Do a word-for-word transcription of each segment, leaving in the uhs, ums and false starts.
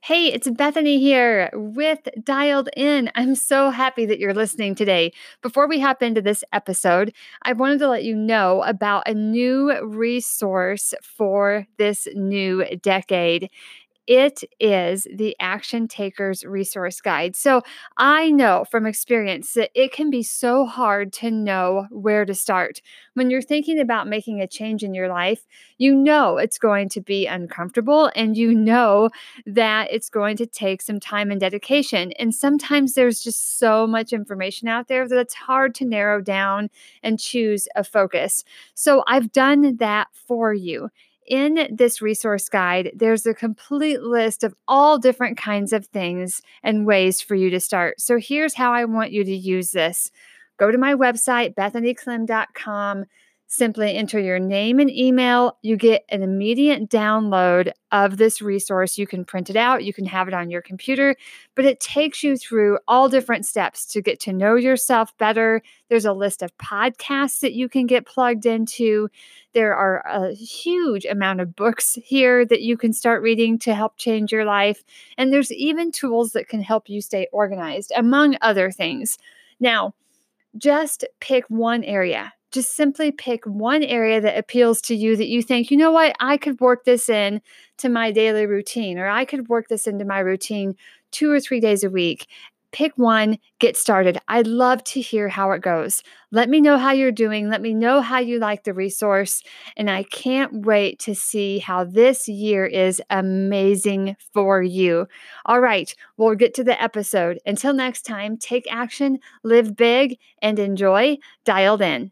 Hey, it's Bethany here with Dialed In. I'm so happy that you're listening today. Before we hop into this episode, I wanted to let you know about a new resource for this new decade. It is the Action Takers Resource Guide. So I know from experience that it can be so hard to know where to start. When you're thinking about making a change in your life, you know it's going to be uncomfortable and you know that it's going to take some time and dedication. And sometimes there's just so much information out there that it's hard to narrow down and choose a focus. So I've done that for you. In this resource guide, there's a complete list of all different kinds of things and ways for you to start. So here's how I want you to use this. Go to my website, bethany klim dot com. Simply enter your name and email. You get an immediate download of this resource. You can print it out. You can have it on your computer, but it takes you through all different steps to get to know yourself better. There's a list of podcasts that you can get plugged into. There are a huge amount of books here that you can start reading to help change your life. And there's even tools that can help you stay organized, among other things. Now, just pick one area. Just simply pick one area that appeals to you that you think, you know what, I could work this in to my daily routine, or I could work this into my routine two or three days a week. Pick one, get started. I'd love to hear how it goes. Let me know how you're doing. Let me know how you like the resource. And I can't wait to see how this year is amazing for you. All right, we'll get to the episode. Until next time, take action, live big, and enjoy Dialed In.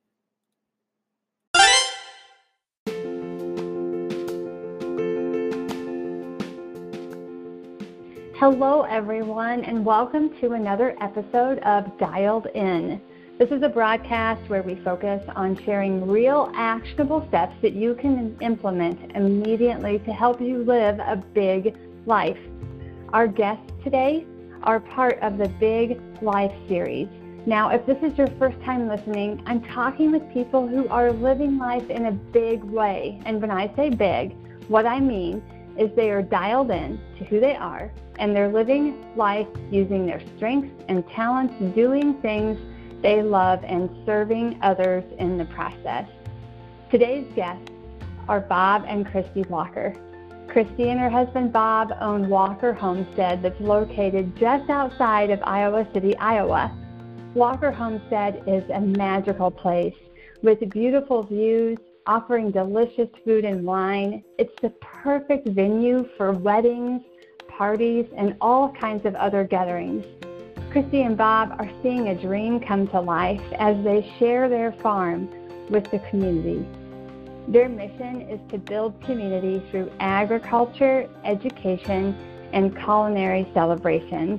Hello, everyone, and welcome to another episode of Dialed In. This is a broadcast where we focus on sharing real actionable steps that you can implement immediately to help you live a big life. Our guests today are part of the Big Life series. Now, if this is your first time listening, I'm talking with people who are living life in a big way. And when I say big, what I mean is they are dialed in to who they are, and they're living life using their strengths and talents, doing things they love, and serving others in the process. Today's guests are Bob and Christy Walker. Christy and her husband Bob own Walker Homestead that's located just outside of Iowa City, Iowa. Walker Homestead is a magical place with beautiful views, offering delicious food and wine. It's the perfect venue for weddings, parties, and all kinds of other gatherings. Christy and Bob are seeing a dream come to life as they share their farm with the community. Their mission is to build community through agriculture, education, and culinary celebration.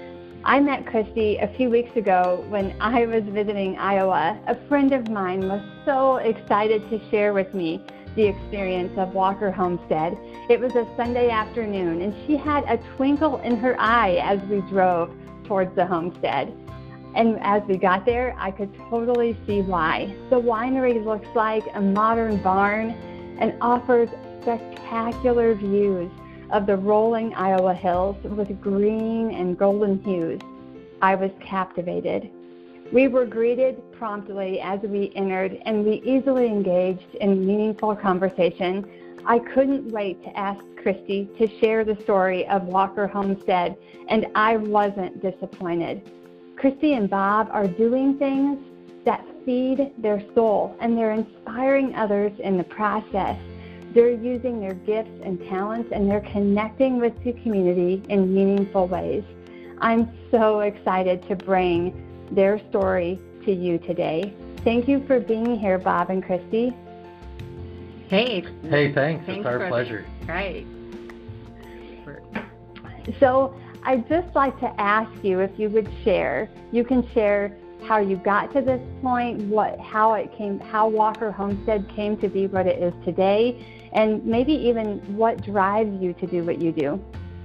I met Christy a few weeks ago when I was visiting Iowa. A friend of mine was so excited to share with me the experience of Walker Homestead. It was a Sunday afternoon, and she had a twinkle in her eye as we drove towards the homestead. And as we got there, I could totally see why. The winery looks like a modern barn and offers spectacular views of the rolling Iowa hills with green and golden hues. I was captivated. We were greeted promptly as we entered, and we easily engaged in meaningful conversation. I couldn't wait to ask Christy to share the story of Walker Homestead, and I wasn't disappointed. Christy and Bob are doing things that feed their soul, and they're inspiring others in the process. They're using their gifts and talents, and they're connecting with the community in meaningful ways. I'm so excited to bring their story to you today. Thank you for being here, Bob and Christy. Hey. Hey, thanks. thanks it's our for, pleasure. Right. So I'd just like to ask you if you would share, you can share how you got to this point, what, how it came, how Walker Homestead came to be what it is today, and maybe even what drives you to do what you do.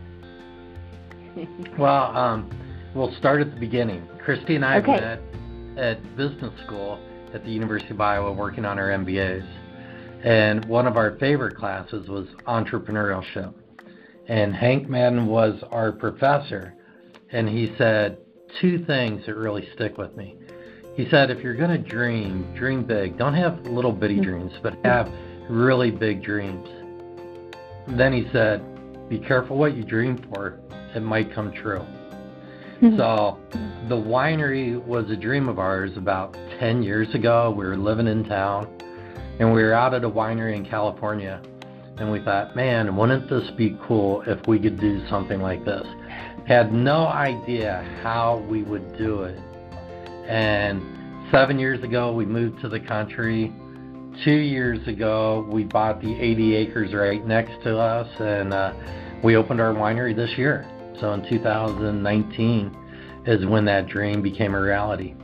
Well, um, we'll start at the beginning. Christy and I Okay. met at business school at the University of Iowa working on our M B As. And one of our favorite classes was entrepreneurship. and Hank Madden was our professor, and he said two things that really stick with me. He said, if you're going to dream, dream big. Don't have little bitty dreams, but have really big dreams. Then he said, be careful what you dream for. It might come true. So the winery was a dream of ours about ten years ago. We were living in town, and we were out at a winery in California, and we thought, man, wouldn't this be cool if we could do something like this? Had no idea how we would do it. And seven years ago, we moved to the country. Two years ago, we bought the eighty acres right next to us, and uh, we opened our winery this year. So in two thousand nineteen is when that dream became a reality.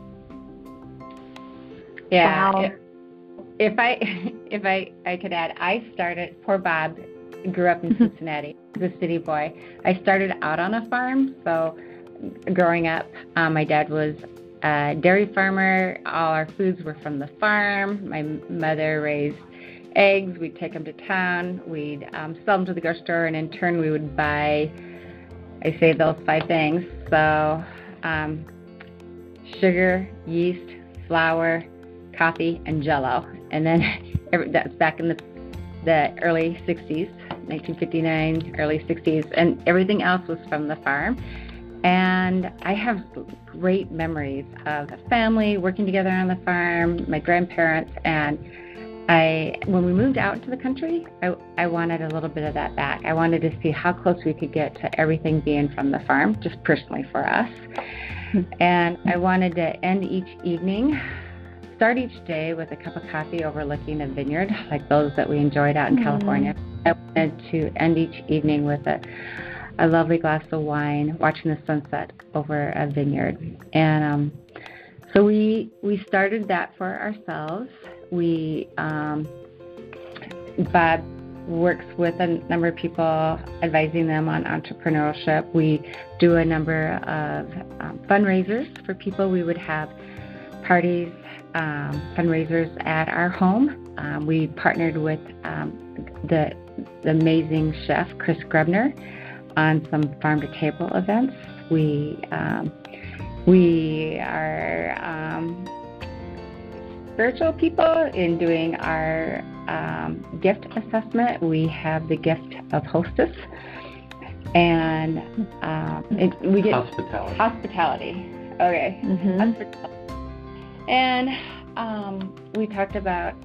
Yeah. Wow. If, if I if I, I could add, I started, poor Bob grew up in Cincinnati, the city boy. I started out on a farm, so growing up, um, my dad was a dairy farmer. All our foods were from the farm. My mother raised eggs. We'd take them to town. We'd um, sell them to the grocery store, and in turn we would buy, I say those five things. So um, sugar, yeast, flour, coffee, and Jell-O. And then every, that's back in the the early sixties, nineteen fifty-nine, early sixties, and everything else was from the farm. And I have great memories of the family working together on the farm, my grandparents, and I, when we moved out to the country, I, I wanted a little bit of that back. I wanted to see how close we could get to everything being from the farm, just personally for us. And I wanted to end each evening, start each day with a cup of coffee overlooking a vineyard, like those that we enjoyed out in mm-hmm. California. I wanted to end each evening with a a lovely glass of wine, watching the sunset over a vineyard. And um, so we we started that for ourselves. We um, Bob works with a number of people, advising them on entrepreneurship. We do a number of um, fundraisers for people. We would have parties, um, fundraisers at our home. Um, we partnered with um, the, the amazing chef, Chris Grebner, on some farm-to-table events. We um, we are um, spiritual people in doing our um, gift assessment. We have the gift of hostess, and um, it, we get hospitality. Hospitality. Okay. Mm-hmm. Hospitality. And um, we talked about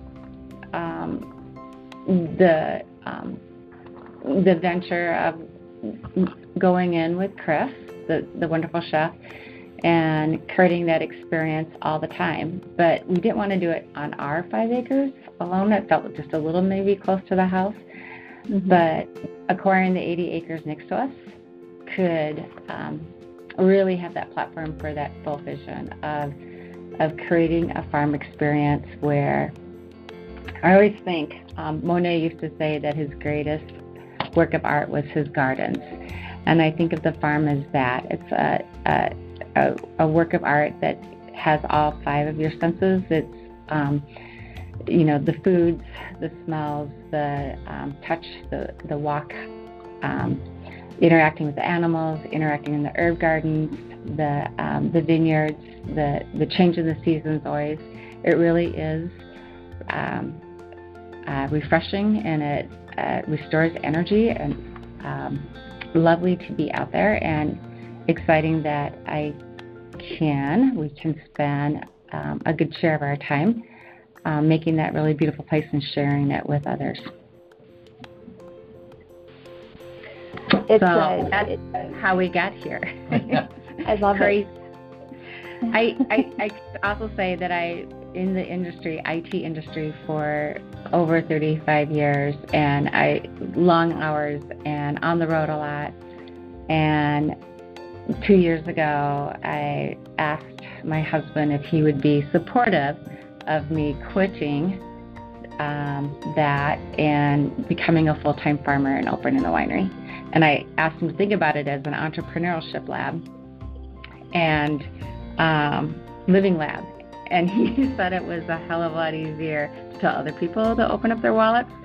um, the um, the venture of going in with Chris, the, the wonderful chef, and creating that experience all the time. But we didn't want to do it on our five acres alone. It felt just a little maybe close to the house. Mm-hmm. But acquiring the eighty acres next to us could um, really have that platform for that full vision of of creating a farm experience where I always think um, Monet used to say that his greatest work of art was his gardens, and I think of the farm as that. It's a, a, a, a work of art that has all five of your senses. It's um, you know, the foods, the smells, the um, touch, the the walk, um, interacting with the animals, interacting in the herb gardens, the um, the vineyards, the the change in the seasons. Always, it really is um, uh, refreshing, and it Uh, restores energy, and um, lovely to be out there, and exciting that I can, we can spend um, a good share of our time um, making that really beautiful place and sharing it with others. It's so a, that's it's, how we got here. I love Crazy. it. I, I, I could also say that I, in the industry, I T industry, for over thirty-five years, and I long hours and on the road a lot. And two years ago, I asked my husband if he would be supportive of me quitting um, that and becoming a full-time farmer and opening a winery. And I asked him to think about it as an entrepreneurship lab and um, living lab. And he said it was a hell of a lot easier to tell other people to open up their wallets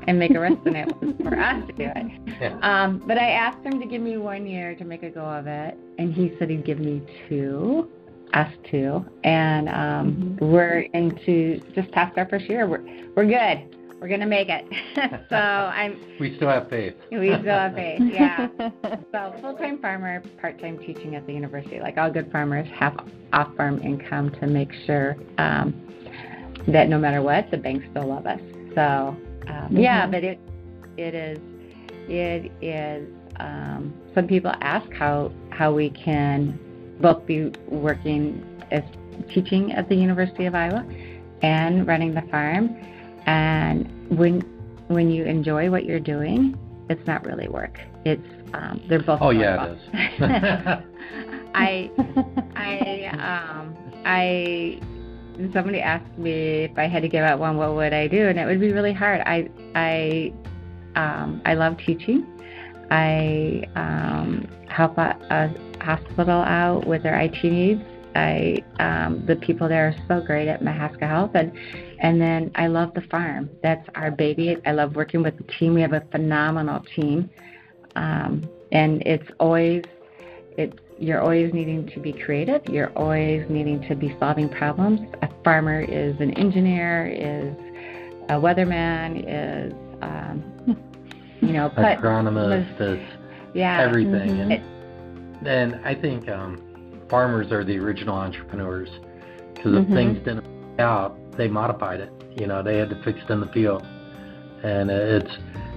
and make a rest in it for us to do it. Yeah. Um, but I asked him to give me one year to make a go of it, and he said he'd give me two, us two, and um, mm-hmm. we're into just past our first year. We're we're good. We're gonna make it. So I'm. We still have faith. We still have faith. Yeah. So full-time farmer, part-time teaching at the university. Like all good farmers, have off-farm income to make sure um, that no matter what, the banks still love us. So um, mm-hmm. yeah, but it it is it is. Um, some people ask how how we can both be working as teaching at the University of Iowa and running the farm. And when when you enjoy what you're doing, it's not really work. It's um, they're both. Oh yeah, it is. I I um I somebody asked me if I had to give up one, what would I do? And it would be really hard. I I um, I love teaching. I um, help a, a hospital out with their I T needs. I um, the people there are so great at Mahaska Health, and and then I love the farm. That's our baby. I love working with the team. We have a phenomenal team, um, and it's always it's you're always needing to be creative. You're always needing to be solving problems. A farmer is an engineer, is a weatherman, is um, you know, put, agronomist, is yeah, everything. Mm-hmm. And, it, and I think um, farmers are the original entrepreneurs, because if mm-hmm. things didn't work out, they modified it. You know, they had to fix it in the field, and it's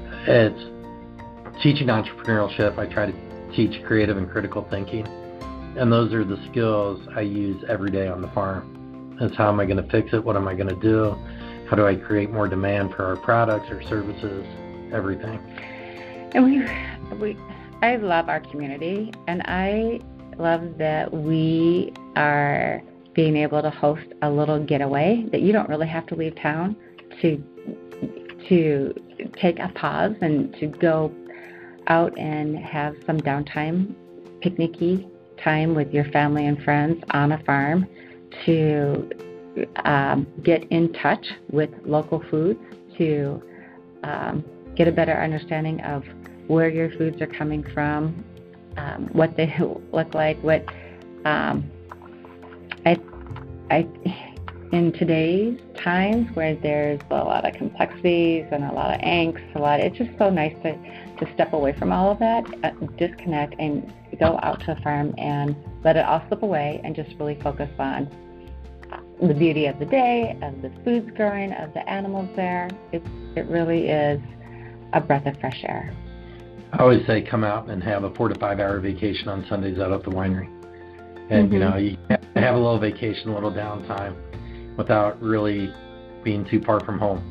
it's teaching entrepreneurship. I try to teach creative and critical thinking, and those are the skills I use every day on the farm. It's how am I going to fix it? What am I going to do? How do I create more demand for our products or services? Everything. And we we I love our community, and I love that we are being able to host a little getaway that you don't really have to leave town to to take a pause and to go out and have some downtime, picnicky time with your family and friends on a farm, to um, get in touch with local foods, to um, get a better understanding of where your foods are coming from, um, what they look like, what um, I, I, in today's times where there's a lot of complexities and a lot of angst, a lot, it's just so nice to, to step away from all of that, uh, disconnect, and go out to a farm and let it all slip away and just really focus on the beauty of the day, of the foods growing, of the animals there. It, it really is a breath of fresh air. I always say come out and have a four to five hour vacation on Sundays out at the winery. And, mm-hmm. you know, you have a little vacation, a little downtime without really being too far from home.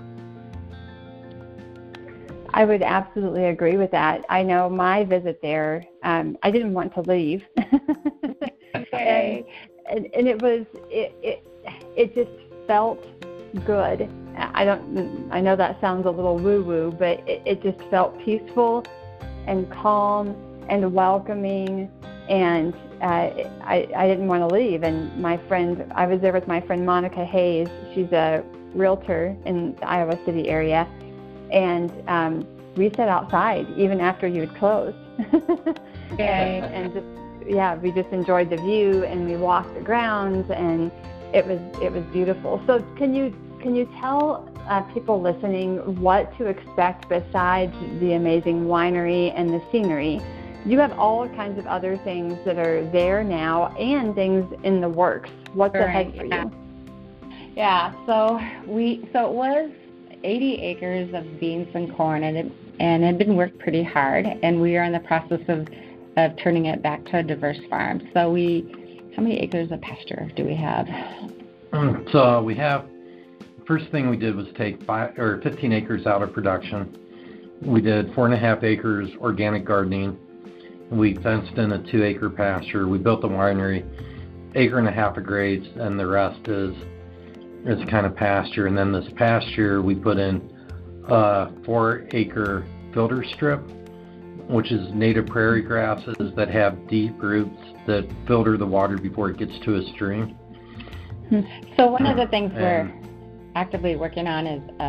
I would absolutely agree with that. I know my visit there, um, I didn't want to leave. Okay. and, and it was, it, it, it just felt good. I don't, I know that sounds a little woo-woo, but it, it just felt peaceful and calm and welcoming, and uh, I, I didn't want to leave. And my friend, I was there with my friend Monica Hayes. She's a realtor in the Iowa City area, and um, we sat outside even after you had closed. Okay. and, and just, yeah, we just enjoyed the view, and we walked the grounds, and it was it was beautiful. So can you Can you tell uh, people listening what to expect besides the amazing winery and the scenery? You have all kinds of other things that are there now and things in the works. What's right, ahead for yeah. you? Yeah, so we so it was eighty acres of beans and corn, and it and it had been worked pretty hard, and we are in the process of of turning it back to a diverse farm. So we, how many acres of pasture do we have? So we have. First thing we did was take five or fifteen acres out of production. We did four and a half acres organic gardening. We fenced in a two acre pasture. We built the winery, acre and a half of grades, and the rest is is kind of pasture. And then this past year we put in a four acre filter strip, which is native prairie grasses that have deep roots that filter the water before it gets to a stream. So one of the things and, we're actively working on is a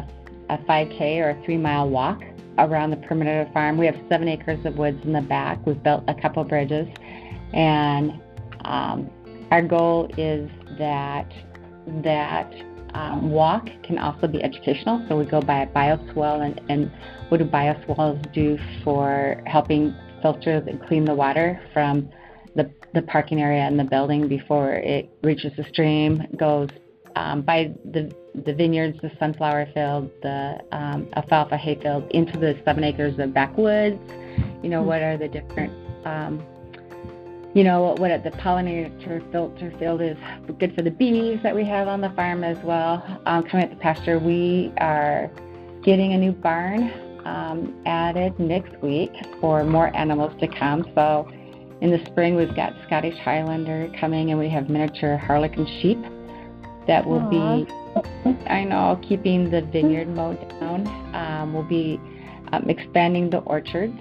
a five K or a three-mile walk around the perimeter of the farm. We have seven acres of woods in the back. We've built a couple bridges, and um, our goal is that that um, walk can also be educational. So we go by a bioswale, and, and what do bioswales do for helping filter and clean the water from the, the parking area and the building before it reaches the stream, goes um, by the the vineyards, the sunflower field, the um, alfalfa hay field, into the seven acres of backwoods. You know, what are the different, um, you know, what the pollinator filter field is good for the bees that we have on the farm as well. Um, coming at the pasture, we are getting a new barn um, added next week for more animals to come. So in the spring, we've got Scottish Highlander coming, and we have miniature Harlequin sheep that will Aww. be I know, keeping the vineyard mowed down. Um, we'll be um, expanding the orchards.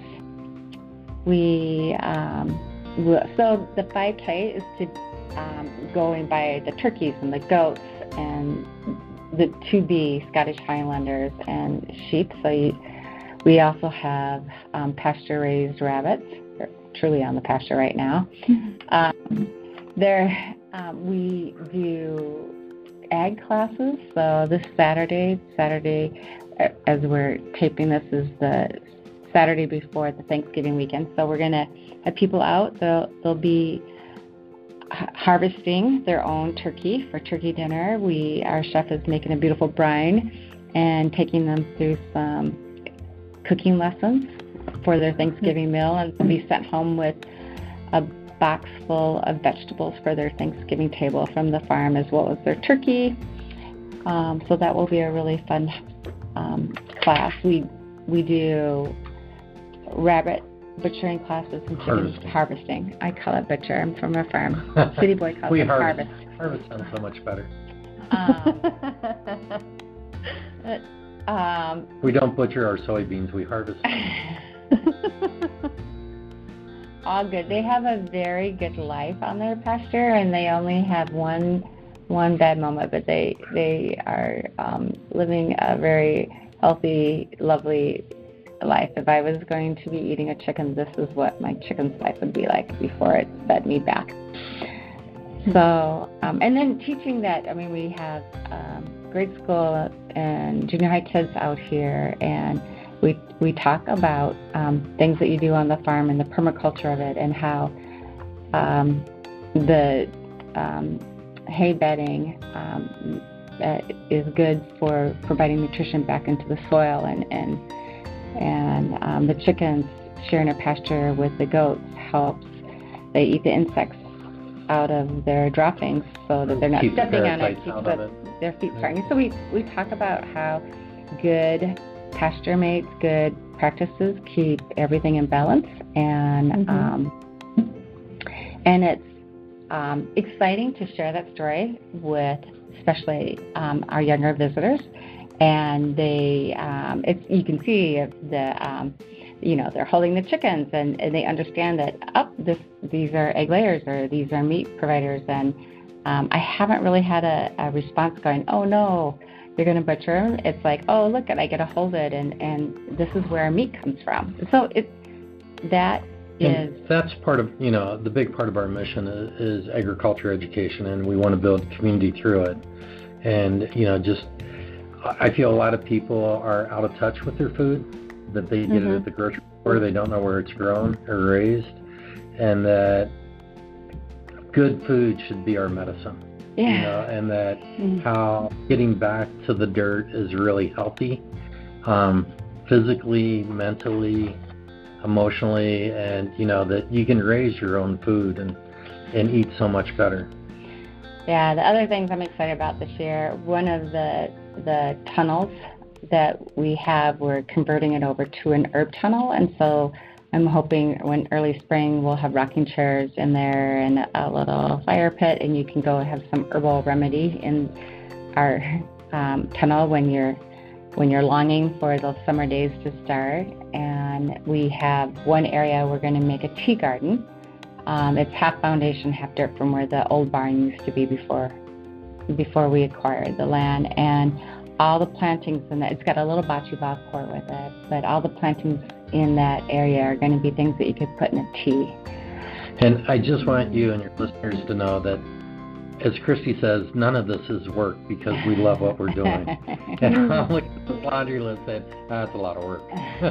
We um, will, so the five K is to um, going by the turkeys and the goats and the to-be Scottish Highlanders and sheep. So you, we also have um, pasture-raised rabbits. They're truly on the pasture right now. um, there, um, we do ag classes. So this Saturday, Saturday, as we're taping this, is the Saturday before the Thanksgiving weekend. So we're going to have people out. They'll, they'll be harvesting their own turkey for turkey dinner. We, our chef is making a beautiful brine and taking them through some cooking lessons for their Thanksgiving meal, and they'll be sent home with a box full of vegetables for their Thanksgiving table from the farm, as well as their turkey. Um, so that will be a really fun um, class. We we do rabbit butchering classes and chicken harvesting. harvesting. I call it butcher. I'm from a farm. City boy calls we it harvest. harvest. Harvest sounds so much better. Um, but, um, we don't butcher our soybeans. We harvest them. All good. They have a very good life on their pasture, and they only have one one bad moment, but they they are um, living a very healthy, lovely life. If I was going to be eating a chicken, this is what my chicken's life would be like before it fed me back. So, um, and then teaching that, I mean, we have um, grade school and junior high kids out here, and We we talk about um, things that you do on the farm and the permaculture of it, and how um, the um, hay bedding um, uh, is good for providing nutrition back into the soil, and and and um, the chickens sharing a pasture with the goats helps. They eat the insects out of their droppings so that they're not keep stepping the on it, keep the, it. their feet starting. So we we talk about how good pasture mates, good practices keep everything in balance, and mm-hmm. um, and it's um, exciting to share that story with, especially um, our younger visitors, and they um, it's you can see the um, you know they're holding the chickens, and, and they understand that up oh, this these are egg layers or these are meat providers, and um, I haven't really had a, a response going, oh no, you're going to butcher them. It's like, oh, look, I get to hold it, and, and this is where our meat comes from. So it that and is... That's part of, you know, the big part of our mission is, is agriculture education, and we want to build community through it. And, you know, just, I feel a lot of people are out of touch with their food, that they get mm-hmm. it at the grocery store, they don't know where it's grown or raised, and that good food should be our medicine. Yeah. You know, and that mm-hmm. how getting back to the dirt is really healthy, um, physically, mentally, emotionally, and you know that you can raise your own food and and eat so much better. Yeah, the other things I'm excited about this year, one of the the tunnels that we have, we're converting it over to an herb tunnel, and so I'm hoping when early spring we'll have rocking chairs in there and a little fire pit, and you can go have some herbal remedy in our um, tunnel when you're when you're longing for those summer days to start. And we have one area we're going to make a tea garden. Um, it's half foundation, half dirt from where the old barn used to be before before we acquired the land. And all the plantings in that, it's got a little bocce ball court with it, but all the plantings in that area are going to be things that you could put in a tea. And I just want you and your listeners to know that, as Christy says, none of this is work because we love what we're doing. And I'm looking at the laundry list and saying, ah, that's a lot of work.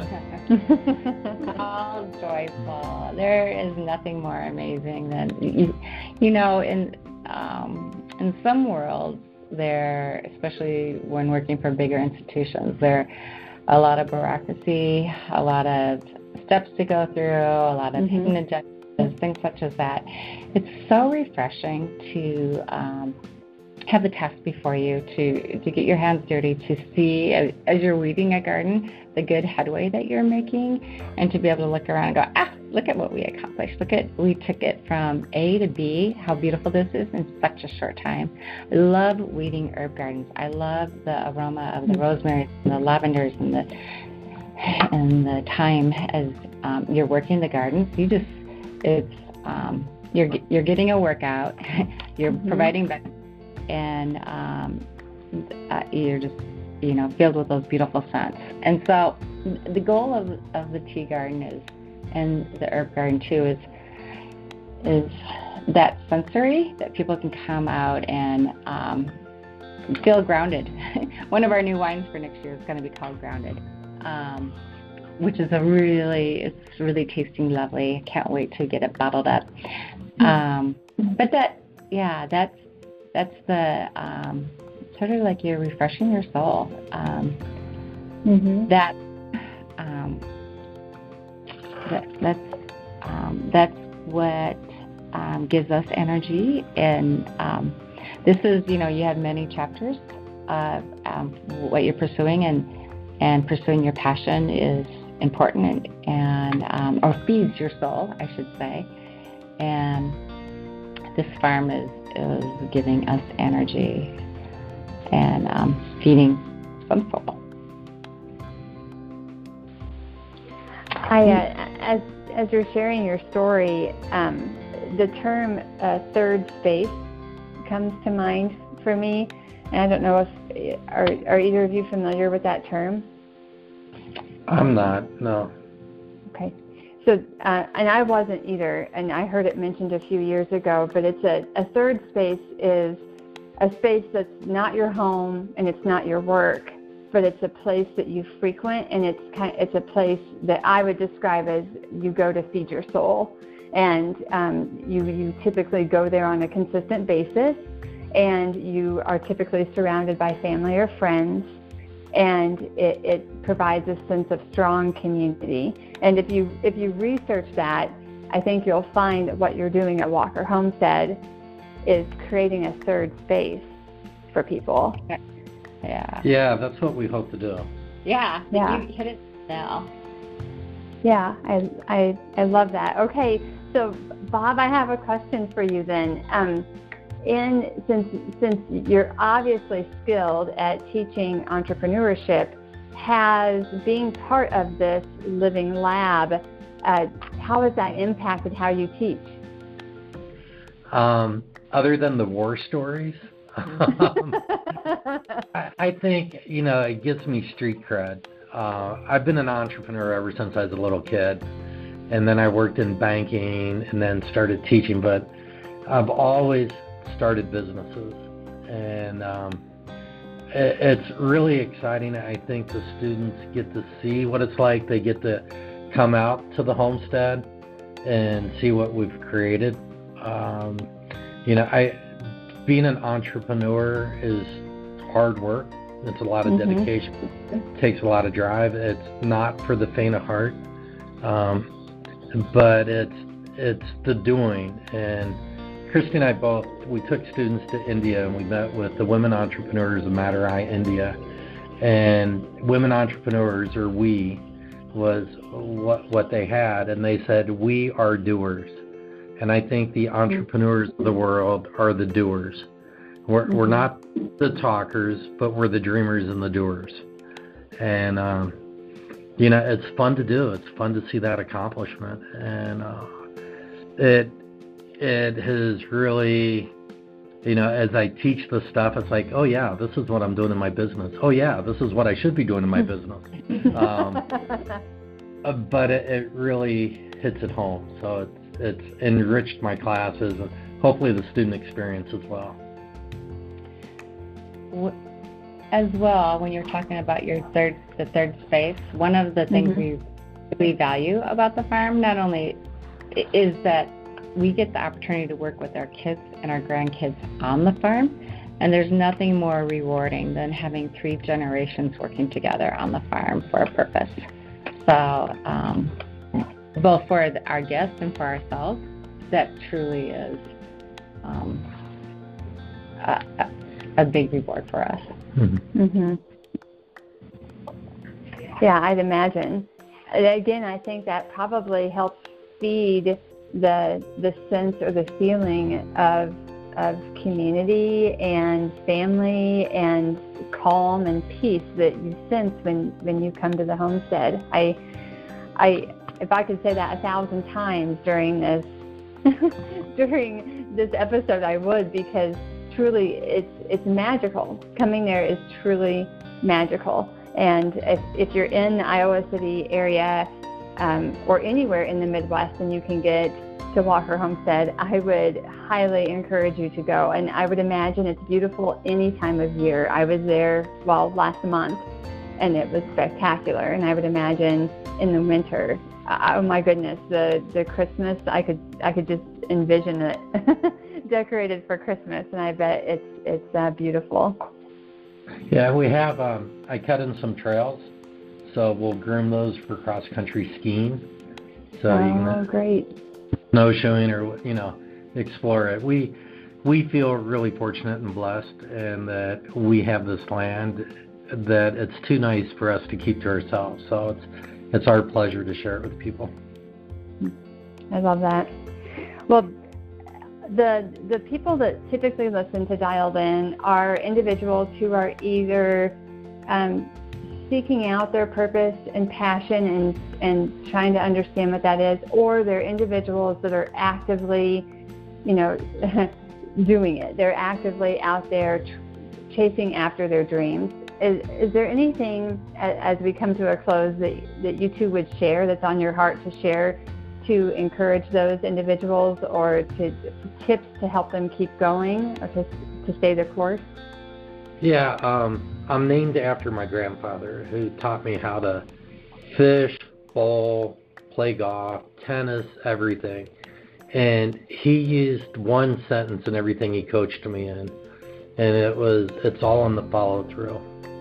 All joyful. There is nothing more amazing than, you, you know, in, um, in some worlds, there, especially when working for bigger institutions, there are a lot of bureaucracy, a lot of steps to go through, a lot of mm-hmm. hidden agendas, things such as that. It's so refreshing to um, have the task before you, to, to get your hands dirty, to see, as, as you're weeding a garden, the good headway that you're making, and to be able to look around and go, ah, look at what we accomplished. Look at, we took it from A to B, how beautiful this is in such a short time. I love weeding herb gardens. I love the aroma of the rosemary and the lavenders and the and the thyme as um, you're working the gardens. You just, it's, um, you're you're getting a workout, you're mm-hmm. providing benefits, and um, uh, you're just, you know, filled with those beautiful scents. And so the goal of, of the tea garden is, and the herb garden too, is is that sensory, that people can come out and um, feel grounded. One of our new wines for next year is going to be called Grounded, um, which is a really, it's really tasting lovely. Can't wait to get it bottled up. Um, but that, yeah, that's that's the um, sort of like you're refreshing your soul. Um, mm-hmm. That. Um, That, that's um, that's what um, gives us energy, and um, this is, you know, you have many chapters of um, what you're pursuing, and and pursuing your passion is important, and, and um, or feeds your soul, I should say. And this farm is is giving us energy and um, feeding some soul. I, uh, as as you're sharing your story, um, the term uh, third space comes to mind for me, and I don't know if are are either of you familiar with that term? I'm not. No. Okay, so uh, and I wasn't either, and I heard it mentioned a few years ago. But it's a a third space is a space that's not your home and it's not your work, but it's a place that you frequent, and it's kind of, it's a place that I would describe as you go to feed your soul, and um, you you typically go there on a consistent basis, and you are typically surrounded by family or friends, and it, it provides a sense of strong community. And if you if you research that, I think you'll find that what you're doing at Walker Homestead is creating a third space for people. Yeah. Yeah, that's what we hope to do. Yeah. Yeah. You hit it now. Yeah, I, I I love that. Okay, so Bob, I have a question for you then. Um, in since since you're obviously skilled at teaching entrepreneurship, has being part of this living lab, uh, how has that impacted how you teach? Um, other than the war stories. um, I, I think, you know, it gives me street cred. Uh, I've been an entrepreneur ever since I was a little kid, and then I worked in banking and then started teaching, but I've always started businesses, and um, it, it's really exciting. I think the students get to see what it's like. They get to come out to the homestead and see what we've created. Um, you know, I being an entrepreneur is hard work. It's a lot of mm-hmm. dedication. It takes a lot of drive. It's not for the faint of heart, um, but it's it's the doing. And Christy and I both, we took students to India, and we met with the women entrepreneurs of Madurai, India. And women entrepreneurs, or we, was what what they had, and they said, we are doers. And I think the entrepreneurs of the world are the doers. We're, mm-hmm. we're not the talkers, but we're the dreamers and the doers. And, um, you know, it's fun to do. It's fun to see that accomplishment. And uh, it it has really you know, as I teach the stuff, it's like, oh yeah, this is what I'm doing in my business. Oh yeah, this is what I should be doing in my business. Um, uh, but it, it really hits it home. So it's it's enriched my classes and hopefully the student experience as well. As well, when you're talking about your third, the third space, one of the things mm-hmm. we really value about the farm not only is that we get the opportunity to work with our kids and our grandkids on the farm, and there's nothing more rewarding than having three generations working together on the farm for a purpose. So, um, both for the, our guests and for ourselves, that truly is um, a, a big reward for us. Mm-hmm. Mm-hmm. Yeah, I'd imagine. Again, I think that probably helps feed the the sense or the feeling of of community and family and calm and peace that you sense when, when you come to the homestead. I I if I could say that a thousand times during this during this episode, I would, because truly it's it's magical. Coming there is truly magical. And if if you're in the Iowa City area, Um, or anywhere in the Midwest and you can get to Walker Homestead, I would highly encourage you to go. And I would imagine it's beautiful any time of year. I was there, well, last month, and it was spectacular. And I would imagine in the winter, uh, oh my goodness, the, the Christmas, I could I could just envision it decorated for Christmas, and I bet it's it's uh, beautiful. Yeah, we have, um, I cut in some trails. So we'll groom those for cross-country skiing. So oh, you can great. snowshoeing or, you know, explore it. We we feel really fortunate and blessed, and that we have this land that it's too nice for us to keep to ourselves. So it's it's our pleasure to share it with people. I love that. Well, the the people that typically listen to Dialed In are individuals who are either um, seeking out their purpose and passion and, and trying to understand what that is, or they're individuals that are actively, you know, doing it. They're actively out there ch- chasing after their dreams. Is, is there anything, as we come to a close, that, that you two would share that's on your heart to share to encourage those individuals, or to tips to help them keep going or to, to stay the course? Yeah, um, I'm named after my grandfather, who taught me how to fish, bowl, play golf, tennis, everything. And he used one sentence in everything he coached me in, and it was, it's all in the follow-through.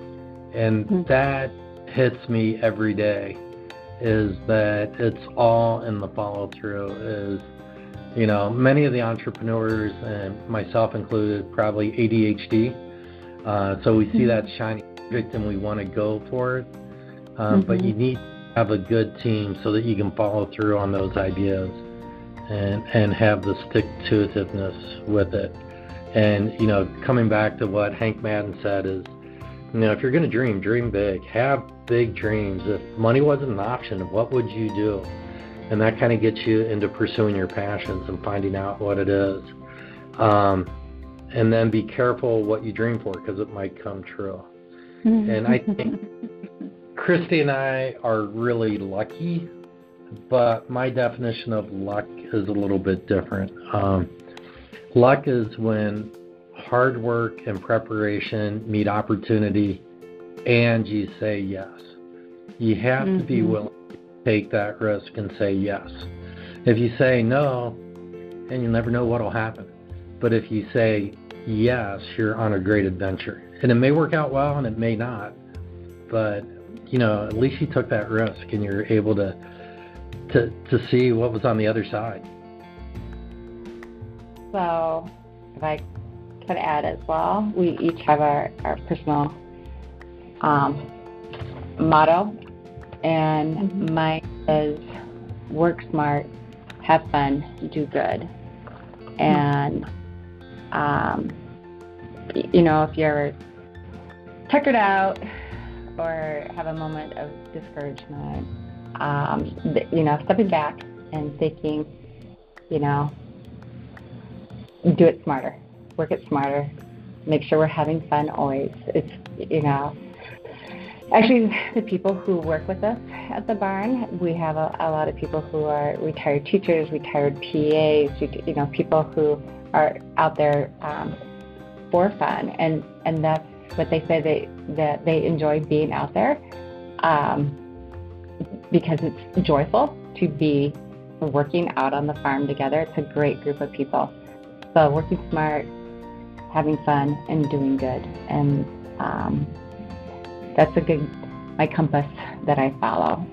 And mm-hmm. that hits me every day, is that it's all in the follow-through. Is, you know, many of the entrepreneurs, and myself included, probably A D H D. Uh, so we see that shiny object and we want to go for it. Um, mm-hmm. But you need to have a good team so that you can follow through on those ideas and and have the stick-to-itiveness with it. And, you know, coming back to what Hank Madden said is, you know, if you're going to dream, dream big. Have big dreams. If money wasn't an option, what would you do? And that kind of gets you into pursuing your passions and finding out what it is. Um, And then be careful what you dream for, because it might come true. And I think Christy and I are really lucky, but my definition of luck is a little bit different. Um, luck is when hard work and preparation meet opportunity and you say yes. You have mm-hmm. to be willing to take that risk and say yes. If you say no, and you'll never know what will happen. But if you say yes, you're on a great adventure. And it may work out well and it may not. But, you know, at least you took that risk and you're able to to, to see what was on the other side. So, if I could add as well, we each have our, our personal um, motto. And mm-hmm. mine is work smart, have fun, do good. And Um, you know, if you're tuckered out or have a moment of discouragement, um, you know, stepping back and thinking, you know, do it smarter. work it smarter, make sure we're having fun always. It's, you know, actually the people who work with us at the barn, we have a, a lot of people who are retired teachers, retired P As, you know, people who are out there um, for fun, and, and that's what they say, they, that they enjoy being out there um, because it's joyful to be working out on the farm together. It's a great group of people. So working smart, having fun, and doing good. And um, that's a good, my compass that I follow.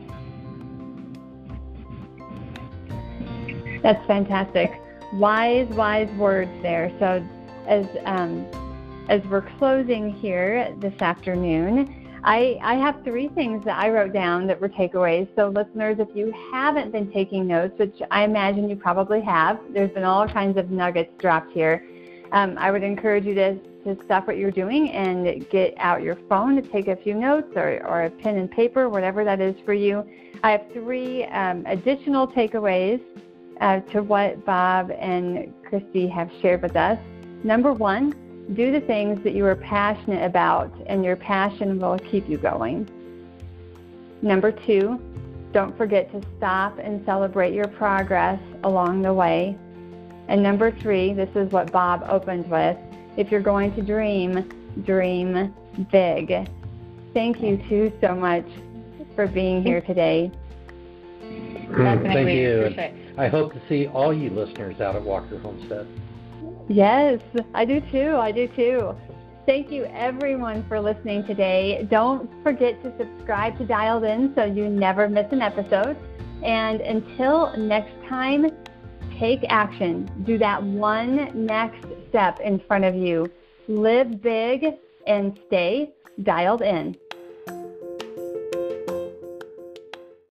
That's fantastic. Wise, wise words there. So as um, as we're closing here this afternoon, I, I have three things that I wrote down that were takeaways. So listeners, if you haven't been taking notes, which I imagine you probably have, there's been all kinds of nuggets dropped here. Um, I would encourage you to, to stop what you're doing and get out your phone to take a few notes, or, or a pen and paper, whatever that is for you. I have three um, additional takeaways uh, to what Bob and Christy have shared with us. Number one, do the things that you are passionate about, and your passion will keep you going. Number two, don't forget to stop and celebrate your progress along the way. And number three, this is what Bob opened with, if you're going to dream, dream big. Thank you two so much for being here today. Thank you. And I hope to see all you listeners out at Walker Homestead. Yes, I do too. I do too. Thank you everyone for listening today. Don't forget to subscribe to Dialed In so you never miss an episode. And until next time, take action. Do that one next step in front of you. Live big and stay dialed in.